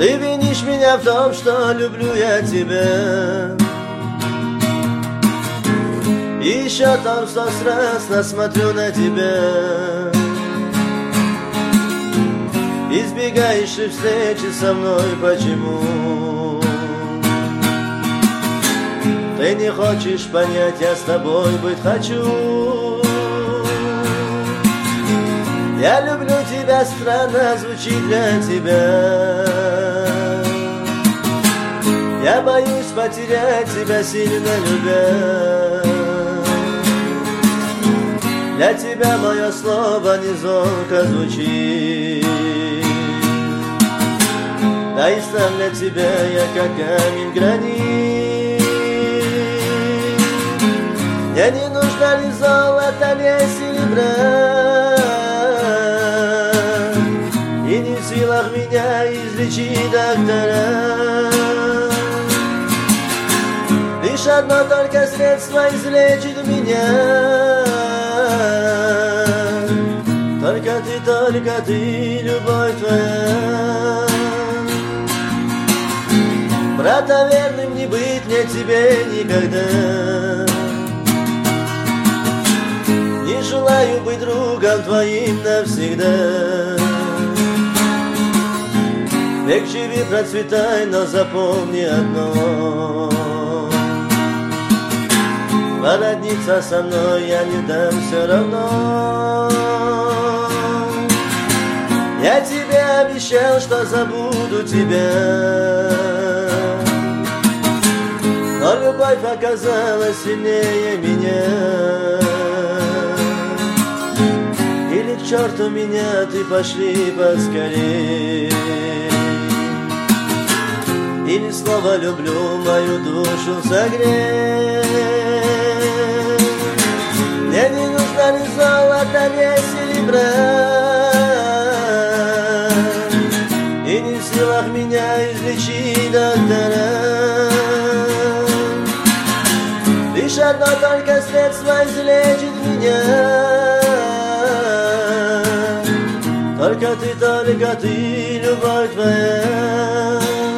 Ты винишь меня в том, что люблю я тебя. И еще там 100 раз смотрю на тебя. Избегаешь и встречи со мной, почему? Ты не хочешь понять, я с тобой быть хочу. Я люблю тебя, странно звучит для тебя. Я боюсь потерять тебя, сильно любя. Для тебя мое слово не звонко звучит. Да и сам для тебя я как камень гранит. Мне не нужно ни золота, ни серебра. И не в силах меня излечить доктора. Лишь одно только средство излечит меня. Только ты, любовь твоя. Брата верным не быть мне тебе никогда. Не желаю быть другом твоим навсегда. Век живи, процветай, но запомни одно: породниться со мной я не дам все равно. Я тебе обещал, что забуду тебя, но любовь оказалась сильнее меня. Или к черту меня, ты пошли поскорей. Или слово люблю мою душу согрей. Мне не нужно ни золота, ни серебра. И не в силах меня излечить доктора. Лишь одно только средство излечит меня. Только ты, любовь твоя.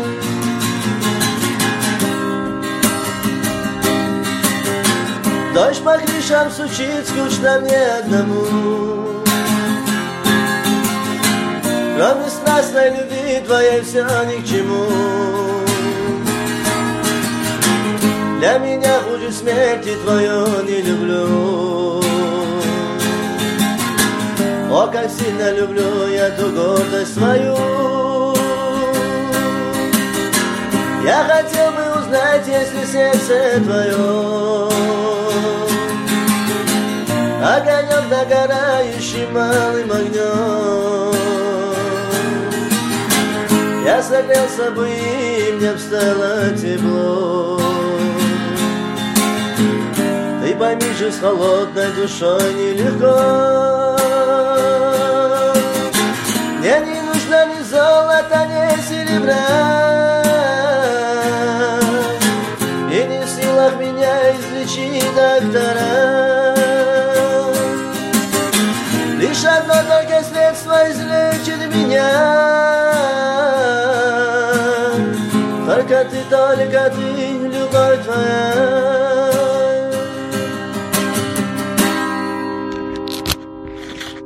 Дождь по крышам стучит, скучно мне одному. Кроме страстной любви твоей все ни к чему. Для меня хуже смерти твою не люблю. О, как сильно люблю я ту гордость свою. Я хотел бы узнать, если сердце твое огонек догорающий малым огнем. Я согрелся бы, и мне б стало тепло. Ты пойми же, с холодной душой нелегко. Мне не нужно ни золота, ни серебра. И не в силах меня излечить доктора. Лишь одно только средство излечит меня. Только ты, любовь твоя.